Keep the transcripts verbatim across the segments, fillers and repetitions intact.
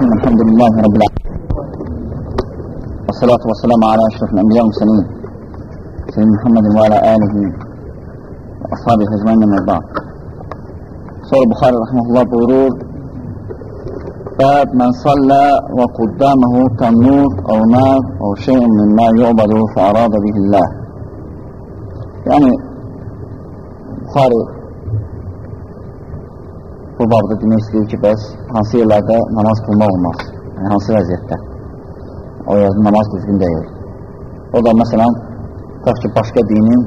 Bismillahirrahmanirrahim. Elhamdülillahi Rabbil alemin. Və salatu və selamu alə əşrafil ənbiya müsəlin. Seyyid Muhammedin və alə alihi və ashabi həcməyinlə mərda. Sonra Buxari rəhməhullah buyurur: Bəb mən sallə və quddəməhu tənnur əv nər əv şeyin minnə yu'badu fə'aradə bihilləh. Yəni, Buxari bu babda demək istəyir ki, bəs hansı yerlərdə namaz qılmaq olmaz? Yəni, hansı vəziyyətdə? O yerdə namaz düzgün deyil. O da, məsələn, tutaq ki, başqa dinin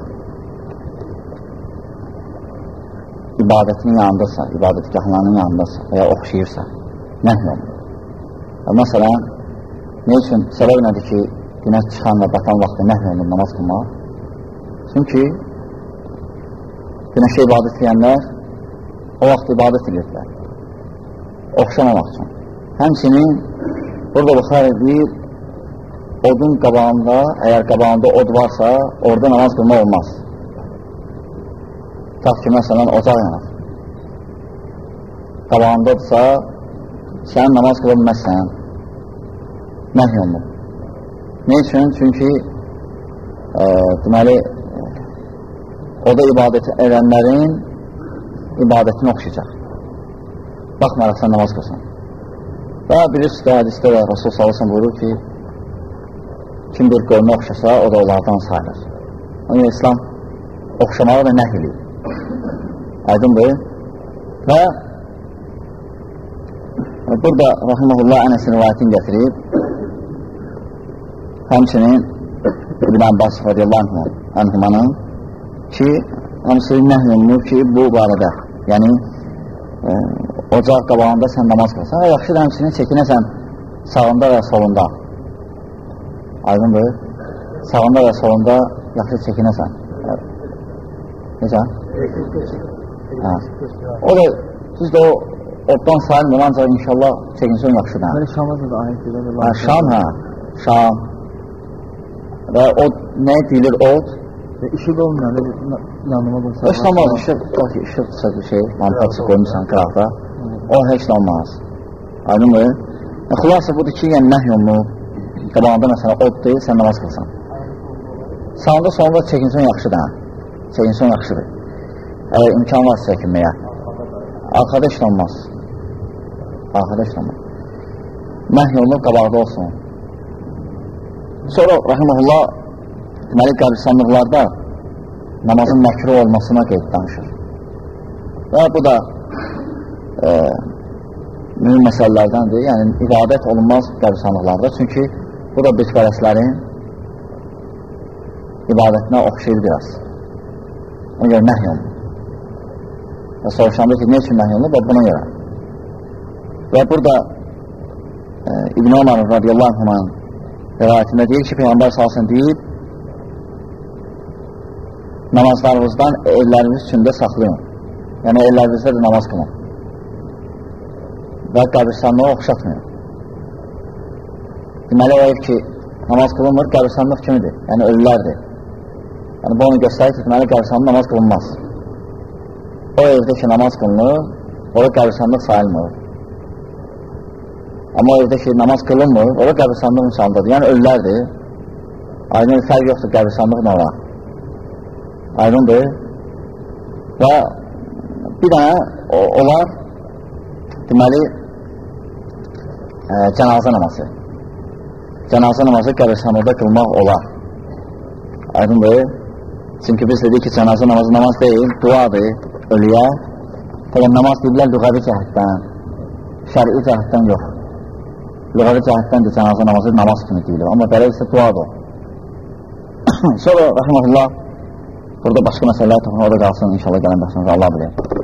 ibadətinin yanındırsa, ibadətgahlarının yanındırsa və ya oxşayırsa, nəhl olunur. Məsələn, nə üçün səbəb nədir ki, günəş çıxan və batan vaxtı nəhl olunur namaz qılmaq? Çünki günəşə ibadət edənlər o vaxt ibadət edirlər, oxşamamaq üçün. Həmçinin, burada Buxari deyir, odun qabağında, əgər qabağında od varsa, orada namaz qılmaq olmaz. Tutaq ki, məsələn, ocaq yanar. Qabağındadırsa, sən namaz qıla bilməzsən, nəhy olunur. Ne üçün? Çünki, e, deməli, oda ibadət edənlərin ibadətini oxşayacaq. Baxmayaraq sən namaz qılsan. Və bilirsiniz, hədisdə də Rasul sallallahu əleyhi və səlləm buyurur ki, kim bir qövmə oxşasa, o da onlardan sayılır. Onun İslam oxşamağı da nəhy edir. Aydındır. Və burada Rahiməhullah Ənəsin rivayətini gətirib, həmçinin İbn Abbas radiyallahu anhumanın ki, hamısı nəhy olunur ki, bu barədə, yəni e, ocaq qabağında sən namaz qılsan və yaxşı da həmçinin çəkinəsən sağında və solunda. Aydındır. Sağında və solunda yaxşı çəkinəsən. Necə? Hə. O da, siz də o oddan sayılmır, ancaq inşallah çəkinsən yaxşıdır. Böyle Şam'a da ayet edir. Hə, Şam, hə. Şam. Və o nə deyilir od? Ve işıq olmayan da yanıma bulsa. Heç olmaz, işıq, işıqsa bir şey, lampası qoymuşsan qıraqda, o heç olmaz. Aydın mı? Xülasə budur ki, yəni nəhy olunur, qabağında məsələn od deyil, sən namaz qılsan. Sağında sonunda çəkinsən yaxşıdır, hə? Çəkinsən yaxşıdır. Əgər imkan varsa çəkinməyə. Arxada heç olmaz. Arxada heç olmaz. Nəhy olunur, qabağda olsun. Sonra, Rahiməhullah, deməli, qəbristanlıqlarda namazın məkruh olmasına qeyd danışır. Və bu da e, mühüm məsələlərdəndir. Yəni, ibadət olunmaz qəbristanlıqlarda. Çünki bu da bütpərəslərin ibadətinə oxşayır biraz. Ona görə nəhy olunur. Və soruşanda ki, nə üçün nəhy olunur? Və buna görə. Və burada e, İbn Ömər radiyallahu anh rivayətində deyir ki, Peyğəmbər salsın deyib, namazlarınızdan evləriniz içində saxlayın. Yəni, evlərinizdə də namaz qılın. Və qəbristanlığa oxşatmayın. Deməli, o ev ki, namaz qılınmır, qəbristanlıq kimidir. Yəni, ölülərdir. Yəni, bu onu göstərir ki, deməli, qəbristanlıq namaz qılınmaz. O evdə ki, namaz qılınır, orada qəbristanlıq sayılmır. Amma o evdə ki, namaz qılınmır, orada qəbristanlıq insandadır. Yəni, ölülərdir. Aydın fərq yoxdur qəbristanlıq nora. Aydındır. Və bir dənə o, onlar deməli e, cənazə namazı. Cənazə namazı qəbristanlıqda qılmaq olar. Aydındır. Çünki biz dedik ki, cənazə namazı namaz deyil, duadır ölüyə. Təqəm namaz deyirlər lüğəvi cəhətdən, şəri cəhətdən yox. Lüğəvi cəhətdən də cənazə namazı namaz kimi deyilir. Amma belə isə duadır. Sonra, rəhməhullah, burada başqa məsələlər toxunur, orada qalsın, inşallah gələn bəxsiniz, Allah bilir.